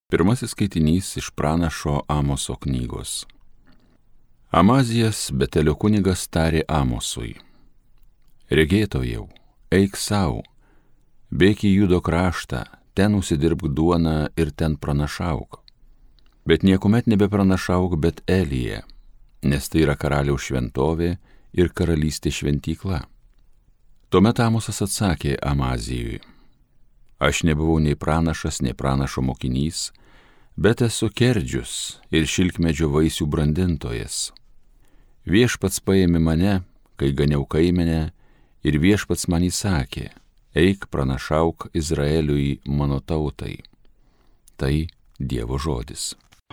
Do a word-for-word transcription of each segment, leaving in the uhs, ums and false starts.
Pirmasis skaitinys iš pranašo Amoso knygos. Amazijas, Betelio kunigas, tarė Amosui: Regėtojau, eik sau, bėk į Judo kraštą, ten užsidirbk duoną ir ten pranašauk. Bet niekuomet nebepranašauk Bet Elyje, nes tai yra karaliaus šventovė ir karalystė šventykla. Tuomet Amosas atsakė Amazijui: Aš nebuvau nei pranašas, nei pranašo mokinys, bet esu kerdžius ir šilkmedžio vaisių brandintojas. Viešpats paėmė mane, kai ganiau kaimenę, ir viešpats man įsakė: eik pranašauk Izraeliui, mano tautai. Tai Dievo žodis.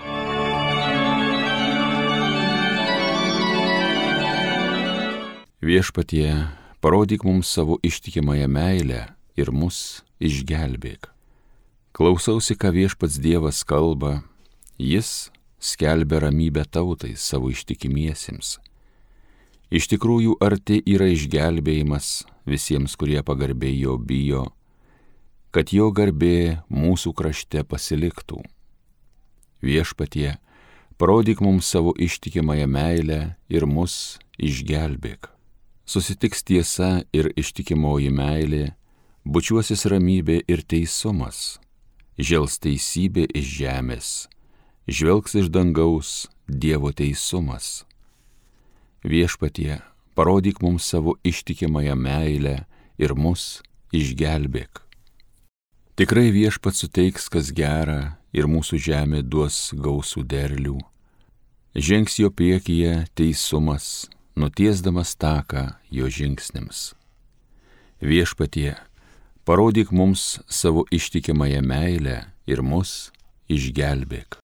Viešpatie, parodyk mums savo ištikimąją meilę ir mus išgelbėk. Klausausi, ką viešpats Dievas kalba, jis skelbia ramybę tautai savo ištikimiesiems. Iš tikrųjų arti yra išgelbėjimas visiems, kurie pagarbiai jo bijo, kad jo garbė mūsų krašte pasiliktų. Viešpatie, parodyk mums savo ištikimąją meilę ir mus išgelbėk. Susitiks tiesa ir ištikimoji meilė, bučiuosis ramybė ir teisumas, žels teisybė iš žemės, žvelgs iš dangaus Dievo teisumas. Viešpatie, parodyk mums savo ištikimąją meilę ir mus išgelbėk. Tikrai viešpats suteiks, kas gera, ir mūsų žemė duos gausų derlių. Žengs jo priekyje teisumas, nutiesdamas taką jo žingsniams. Viešpatie, parodyk mums savo ištikimąją meilę ir mus išgelbėk.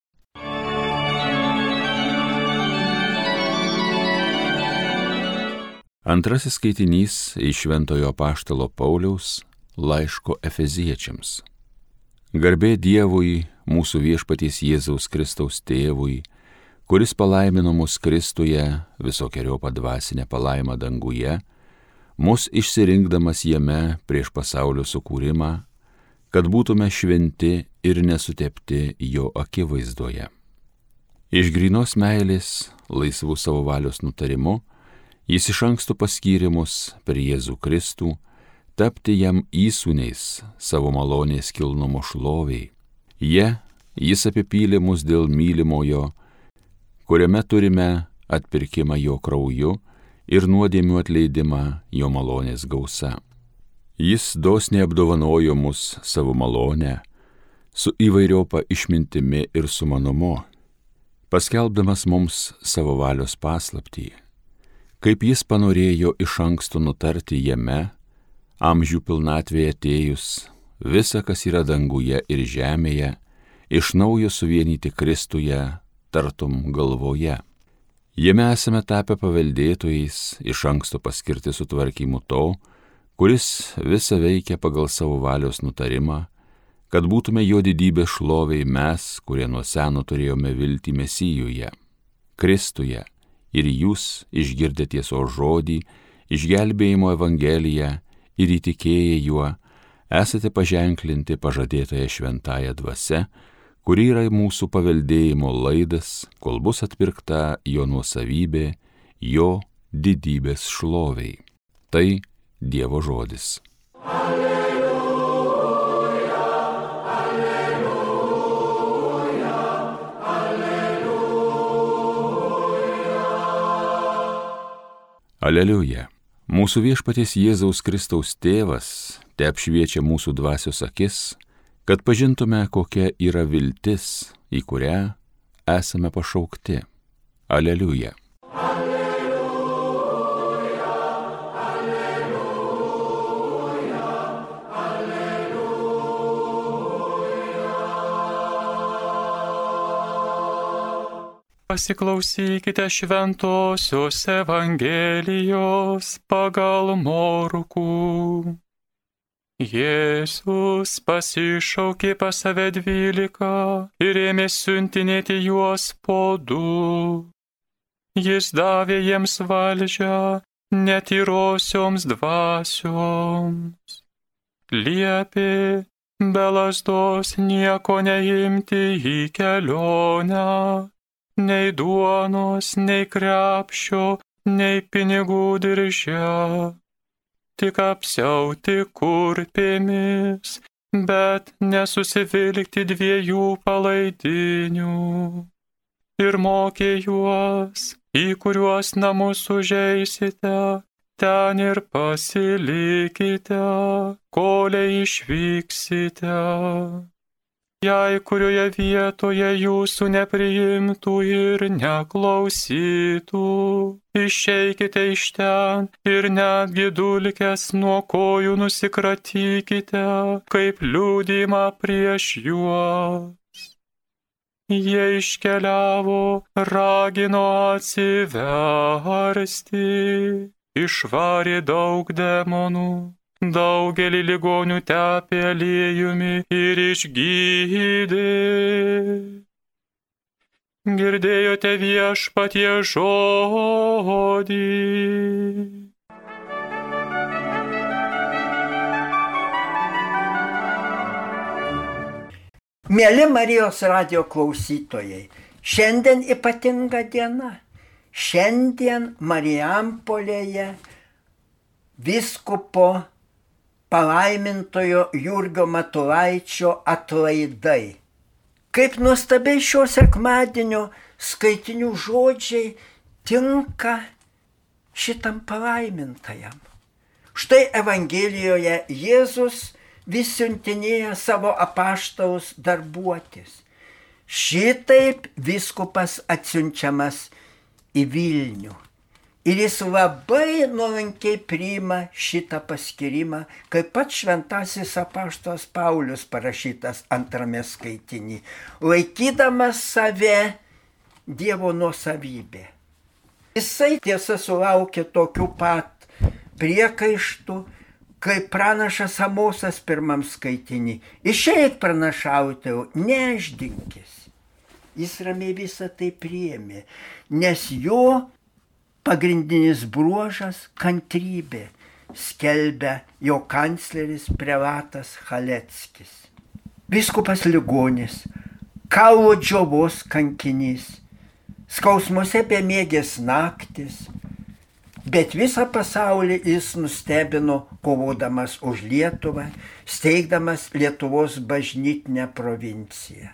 Antrasis skaitinys iš Šventojo apaštalo Pauliaus laiško Efeziečiams. Garbė Dievui, mūsų viešpaties Jėzaus Kristaus tėvui, kuris palaimino mus Kristuje visokeriopą dvasinę palaimą danguje, mus išsirinkdamas jame prieš pasaulio sukūrimą, kad būtume šventi ir nesutepti jo akivaizdoje. Iš grynos meilės, laisvų savo valios nutarimu, jis iš anksto paskyrė mus per Jėzų Kristų tapti jam įsūniais savo malonės kilnumo šloviai. Jie, jis apipylė mus dėl mylimojo, kuriame turime atpirkimą jo krauju ir nuodėmių atleidimą jo malonės gausa. Jis dosniai apdovanojo mus savo malonę, su įvairiopa išmintimi ir sumanumu, paskelbdamas mums savo valios paslaptį, kaip jis panorėjo iš anksto nutarti jame, amžių pilnatvėje atėjus, visa, kas yra danguje ir žemėje, iš naujo suvienyti Kristuje, tartum galvoje. Jame esame tapę paveldėtojais, iš anksto paskirti sutvarkymu to, kuris visą veikia pagal savo valios nutarimą, kad būtume jo didybės šloviai mes, kurie nuo seno turėjome viltį Mesijuje, Kristuje, ir jūs išgirdę tiesos žodį, išgelbėjimo evangeliją ir įtikėję juo, esate paženklinti pažadėtąją šventąją dvasia, kuri yra mūsų paveldėjimo laidas, kol bus atpirkta jo nuosavybė, jo didybės šloviai. Tai Dievo žodis. Alleluja, alleluja, alleluja. Aleliuja. Mūsų viešpaties Jėzaus Kristaus tėvas te apšviečia mūsų dvasios akis, kad pažintume, kokia yra viltis, į kurią esame pašaukti. Aleliuja. Alleluja, alleluja, alleluja. Pasiklausykite šventosios Evangelijos pagal Morkų. Jėzus pasišaukė pas save dvylika ir ėmė siuntinėti juos po du. Jis davė jiems valdžią netyrosioms dvasioms. Liepė be lasdos nieko neimti į kelionę, nei duonos, nei krepšio, nei pinigų dirže, tik apsiauti kurpėmis, bet nesusivilkti dviejų palaidinių. Ir mokė juos, į kuriuos namus užeisite, ten ir pasilikite, kolei išvyksite. Jei kurioje vietoje jūsų nepriimtų ir neklausytų, išeikite iš ten ir netgi dulkes nuo kojų nusikratykite, kaip liudijimą prieš juos. Jie iškeliavo, ragino atsiversti, išvarė daug demonų. Daugelį ligonių tepė aliejumi ir išgydė. Girdėjote Viešpaties žodį. Mieli Marijos radijo klausytojai, šiandien ypatinga diena. Šiandien Marijampolėje vyskupo palaimintojo Jurgio Matulaičio atlaidai. Kaip nuostabiai šio sekmadienio skaitinių žodžiai tinka šitam palaimintajam. Štai Evangelijoje Jėzus vis siuntinėja savo apaštalus darbuotis. Šitaip vyskupas atsiunčiamas į Vilnių. Ir jis labai nuolankiai priima šitą paskyrimą, kaip pat šventasis apaštalas Paulius parašytas antrame skaitinį, laikydamas save Dievo nuosavybė. Jisai tiesa sulaukė tokių pat priekaištų, kaip pranašas Amosas pirmam skaitinį. Išeik pranašautojau, neždinkis. Jis ramiai visą tai priėmė, nes jo pagrindinis bruožas – kantrybė, skelbia jo kancleris prelatas Chaleckis. Vyskupas ligonis, kaulo džiovos kankinys, skausmuose bemiegės naktis, bet visą pasaulį jis nustebino kovodamas už Lietuvą, steigdamas Lietuvos bažnytinę provinciją.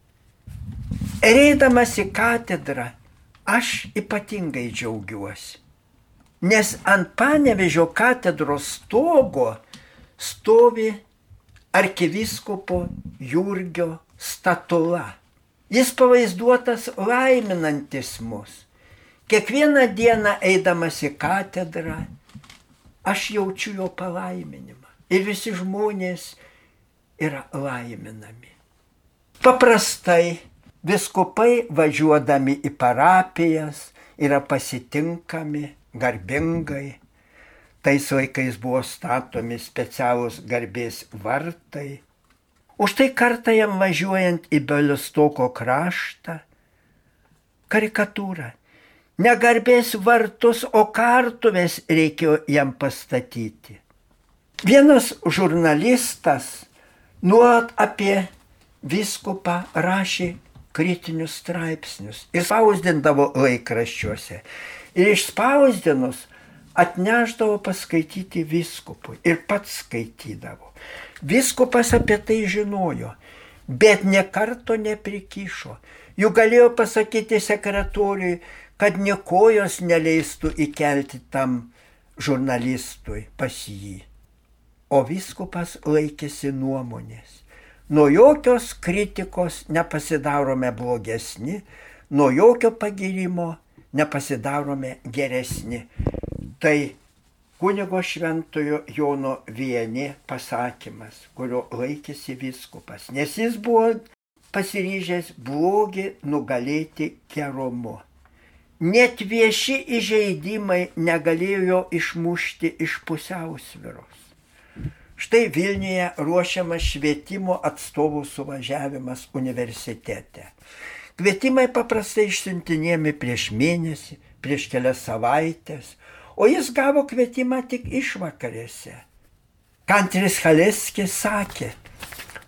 Ir eidamas į katedrą, aš ypatingai džiaugiuosi, nes ant Panevėžio katedros stogo stovi arkivyskupo Jurgio statula. Jis pavaizduotas laiminantis mus. Kiekvieną dieną eidamas į katedrą, aš jaučiu jo palaiminimą. Ir visi žmonės yra laiminami. Paprastai vyskupai važiuodami į parapijas yra pasitinkami garbingai. Tais laikais buvo statomi specialūs garbės vartai. Už tai kartą jam važiuojant į Bialystoko kraštą, karikatūra. Ne garbės vartus, o kartuves reikėjo jam pastatyti. Vienas žurnalistas nuolat apie vyskupą rašė kritinius straipsnius ir spausdindavo laikraščiuose. Ir išspausdinus atnešdavo paskaityti vyskupui ir pats skaitydavo. Vyskupas apie tai žinojo, bet nė karto neprikišo. Juk galėjo pasakyti sekretoriui, kad nė kojos neleistų įkelti tam žurnalistui pas jį. O vyskupas laikėsi nuomonės. Nuo jokios kritikos nepasidarome blogesni, nuo jokio pagirimo nepasidarome geresni. Tai kunigo šventojo Jono Vianney pasakymas, kurio laikėsi vyskupas, nes jis buvo pasiryžęs blogį nugalėti gerumu. Net vieši įžeidimai negalėjo išmušti iš pusiausvyros. Štai Vilniuje ruošiamas švietimo atstovų suvažiavimas universitete. Kvietimai paprastai išsiuntinėjami prieš mėnesį, prieš kelias savaitės, o jis gavo kvietimą tik išvakarėse. Kancleris Chaleckis sakė,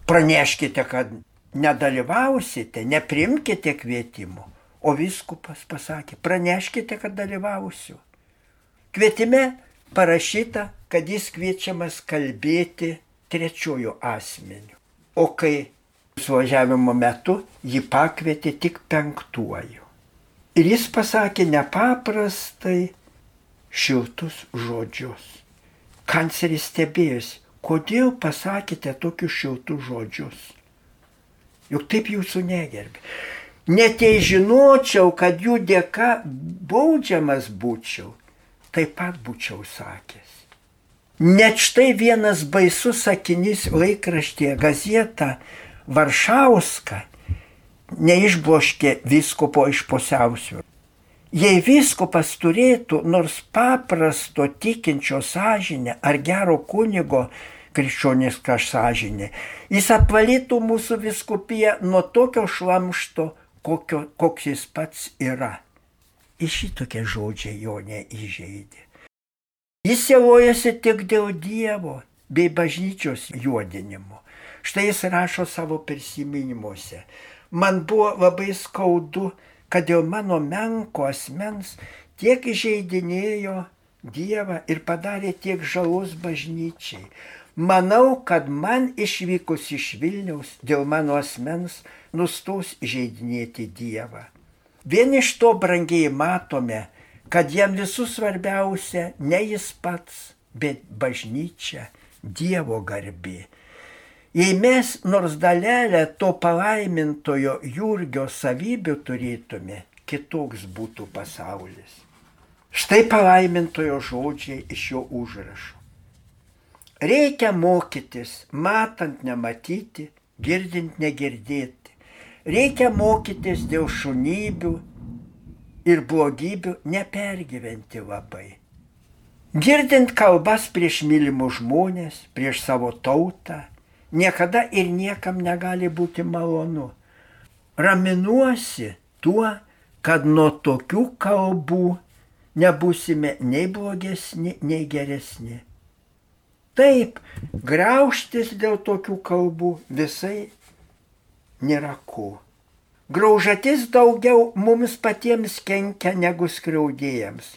praneškite, kad nedalyvausite, neprimkite kvietimo. O vyskupas pasakė, praneškite, kad dalyvausiu. Kvietime parašyta, kad jis kviečiamas kalbėti trečiojų asmenių. O kai suvažiavimo metu jį pakvietė tik penktuoju. Ir jis pasakė nepaprastai šiltus žodžius. Kancleris stebėjosi, kodėl pasakėte tokius šiltus žodžius. Juk taip jūsų negerbė. Net jei žinočiau, kad jų dėka baudžiamas būčiau, taip pat būčiau sakęs. Net štai vienas baisus sakinys laikraštyje Gazeta Varšauska neišbloškė vyskupo iš pusiausvyros. Jei vyskupas turėtų nors paprasto tikinčio sąžinę ar gero kunigo krikščionišką sąžinę, jis apvalytų mūsų vyskupiją nuo tokio šlamšto, kokio, koks jis pats yra. Ir šitokie žodžiai jo neįžeidė. Jis sielojasi tik dėl Dievo bei bažnyčios juodinimo. Štai jis rašo savo prisiminimuose. Man buvo labai skaudu, kad dėl mano menko asmens tiek įžeidinėjo Dievą ir padarė tiek žalos bažnyčiai. Manau, kad man išvykus iš Vilniaus dėl mano asmens nustos įžeidinėti Dievą. Vien iš to brangiai matome, kad jam visų svarbiausia ne jis pats, bet bažnyčia, Dievo garbė. Jei mes nors dalelę to palaimintojo Jurgio savybių turėtume, kitoks būtų pasaulis. Štai palaimintojo žodžiai iš jo užrašo. Reikia mokytis, matant nematyti, girdint negirdėti. Reikia mokytis dėl šunybių ir blogybių nepergyventi labai. Girdint kalbas prieš mylimus žmonės, prieš savo tautą, niekada ir niekam negali būti malonu. Raminuosi tuo, kad nuo tokių kalbų nebūsime nei blogesni, nei geresni. Taip, graužtis dėl tokių kalbų visai nėra ko. Graužatis daugiau mums patiems kenkia negu skriaudėjams.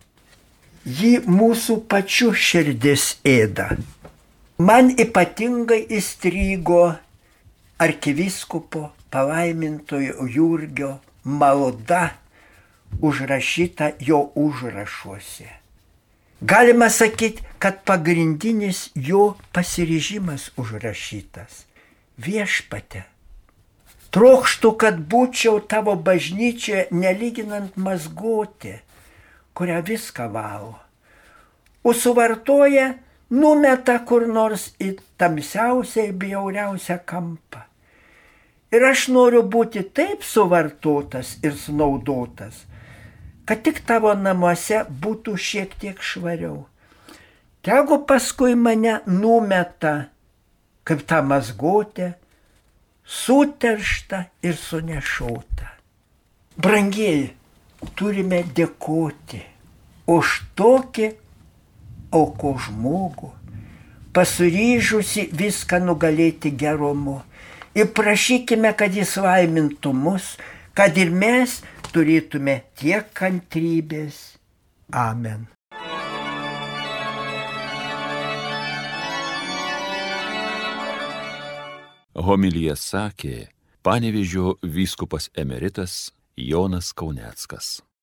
Ji mūsų pačių širdis ėda. Man ypatingai įstrigo arkivyskupo palaimintojo Jurgio malda užrašyta jo užrašuose. Galima sakyti, kad pagrindinis jo pasiryžimas užrašytas. Viešpate, trokštu, kad būčiau tavo bažnyčioje nelyginant mazgotė, kurią viską valo. O suvartoja numeta kur nors į tamsiausią ir bjauriausią kampą. Ir aš noriu būti taip suvartotas ir sunaudotas, kad tik tavo namuose būtų šiek tiek švariau. Tegu paskui mane numeta, kaip tą mazgotę, suteršta ir sunešota. Brangieji, turime dėkoti už tokį auko žmogų, pasiryžusi viską nugalėti gerumu. Ir prašykime, kad jis laimintų mus, kad ir mes turėtume tiek kantrybės. Amen. Homiliją sakė Panevėžio vyskupas emeritas Jonas Kauneckas.